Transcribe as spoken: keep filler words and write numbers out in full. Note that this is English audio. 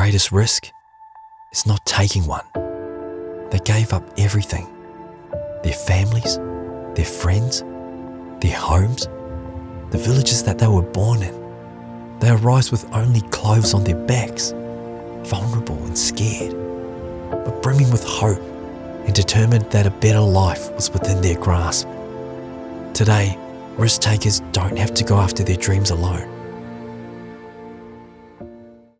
greatest risk is not taking one. They gave up everything. Their families, their friends, their homes, the villages that they were born in. They arise with only clothes on their backs, vulnerable and scared, but brimming with hope and determined that a better life was within their grasp. Today, risk takers don't have to go after their dreams alone.